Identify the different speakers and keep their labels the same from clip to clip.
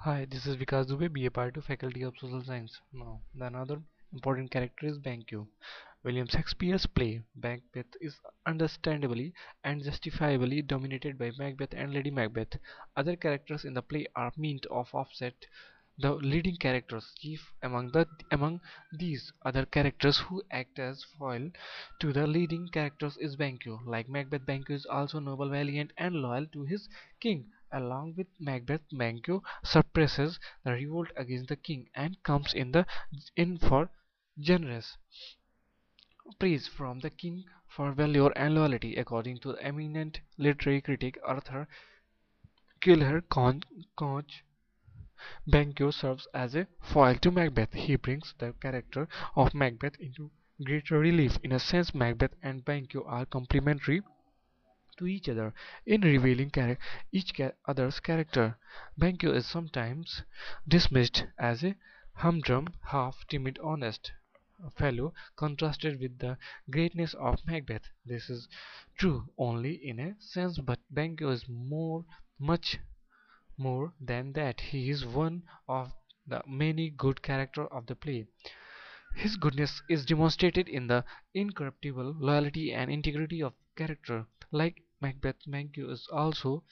Speaker 1: Hi, this is Vikas Dubey, BA Part 2, Faculty of Social Science. Now, the another important character is Banquo. William Shakespeare's play Macbeth is understandably and justifiably dominated by Macbeth and Lady Macbeth. Other characters in the play are meant to offset the leading characters. Chief among these other characters who act as foil to the leading characters is Banquo. Like Macbeth, Banquo is also noble, valiant, and loyal to his king. Along with Macbeth, Banquo suppresses the revolt against the king and comes in for generous praise from the king for valor and loyalty. According to the eminent literary critic Arthur Killer Conch, Banquo serves as a foil to Macbeth. He brings the character of Macbeth into greater relief. In a sense, Macbeth and Banquo are complementary to each other in revealing other's character. Banquo is sometimes dismissed as a humdrum, half-timid, honest fellow, contrasted with the greatness of Macbeth. This is true only in a sense, but Banquo is much more than that. He is one of the many good characters of the play. His goodness is demonstrated in the incorruptible loyalty and integrity of character. Like Macbeth, Banquo is also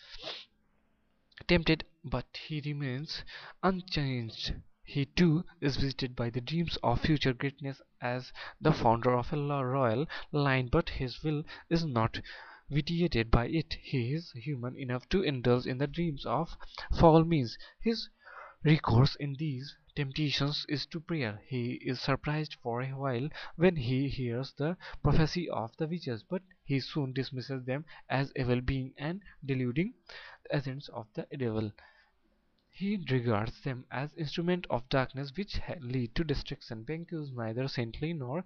Speaker 1: tempted, but he remains unchanged. He too is visited by the dreams of future greatness as the founder of a royal line, but his will is not vitiated by it. He is human enough to indulge in the dreams of foul means. His recourse in these temptations is to prayer. He is surprised for a while when he hears the prophecy of the witches, but he soon dismisses them as evil being and deluding agents of the devil. He regards them as instruments of darkness which lead to destruction. Banquo is neither saintly nor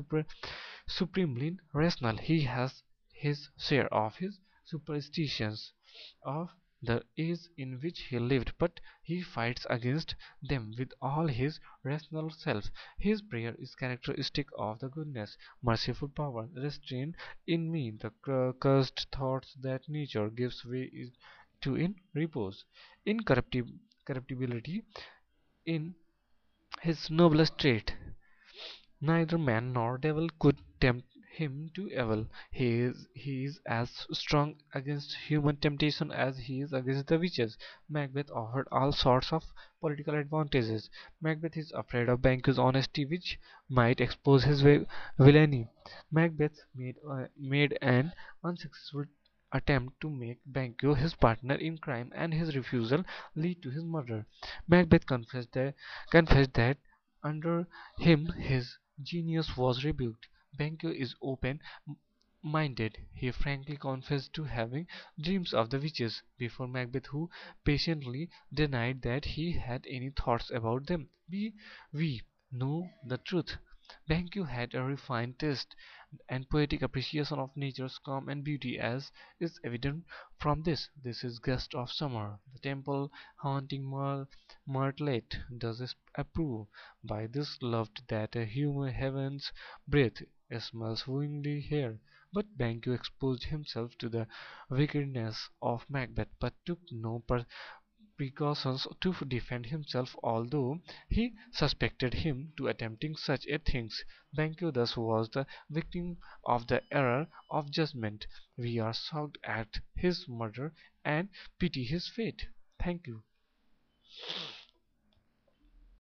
Speaker 1: supremely rational. He has his share of his superstitions of the age in which he lived, but he fights against them with all his rational self. His prayer is characteristic of the goodness, merciful power. Restrain in me the cursed thoughts that nature gives way to in repose. Incorruptibility in his noblest trait. Neither man nor devil could tempt him to evil. He is as strong against human temptation as he is against the witches. Macbeth offered all sorts of political advantages. Macbeth is afraid of Banquo's honesty, which might expose his villainy. Macbeth made an unsuccessful attempt to make Banquo his partner in crime, and his refusal lead to his murder. Macbeth confessed that under him his genius was rebuked. Banquo is open-minded. He frankly confessed to having dreams of the witches before Macbeth, who patiently denied that he had any thoughts about them. We know the truth. Banquo had a refined taste and poetic appreciation of nature's calm and beauty, as is evident from this. This is Gust of Summer. The temple haunting Martlet does approve. By this loved that a human heaven's breath smells wooingly here. But Banquo exposed himself to the wickedness of Macbeth, but took no precautions to defend himself, although he suspected him to attempting such a things. Banquo thus was the victim of the error of judgment. We are shocked at his murder and pity his fate. Thank you.